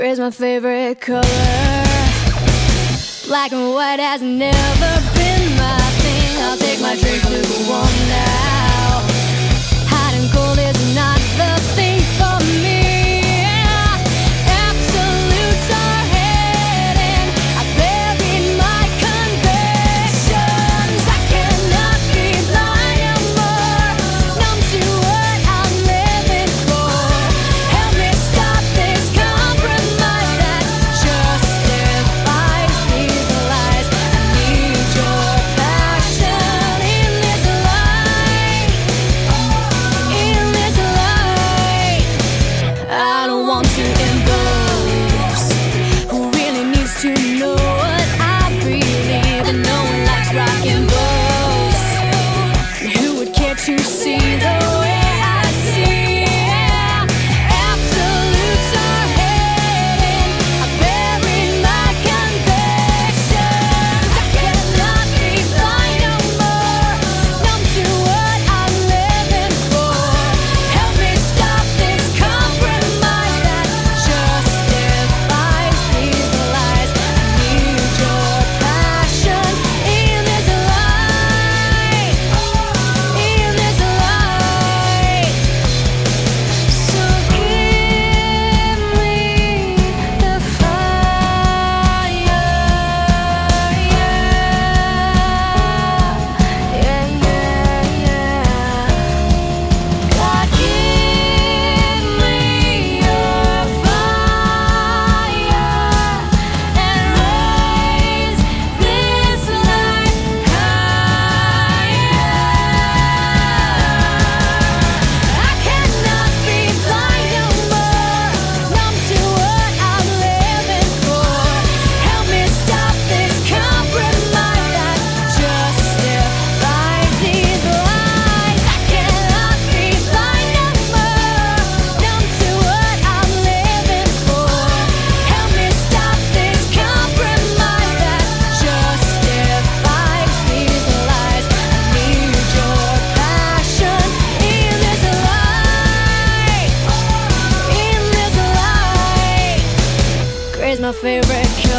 Red's my favorite color. Black and white has never been my thing. I'll take my drink lukewarm now. Hot and cold is not the thing for me. Absolutes are hidden. I buried my convictions. I cannot be blind no more. Numb to what I'm living for. Help me stop this compromise that justifies these lies. I need your passion in this life. In this life, I don't want to impose. Who really needs to know what I believe? And no one likes rockin' boats. And who would care to see the way I see? Absolutes are hidden. I buried my convictions. I cannot be blind no more. Numb to what I'm living for. Help me stop this compromise that justifies these lies. I need your passion in this life. In this life. So give me the fire. God, give me your fire and raise this light higher. I cannot be blind no more. Numb to what I'm living for. Help me stop this compromise that justifies these lies. I cannot be blind no more. Numb to what I'm living for. Help me stop this compromise that justifies these lies. I need your passion in this life. In this life. Gray's my favorite color.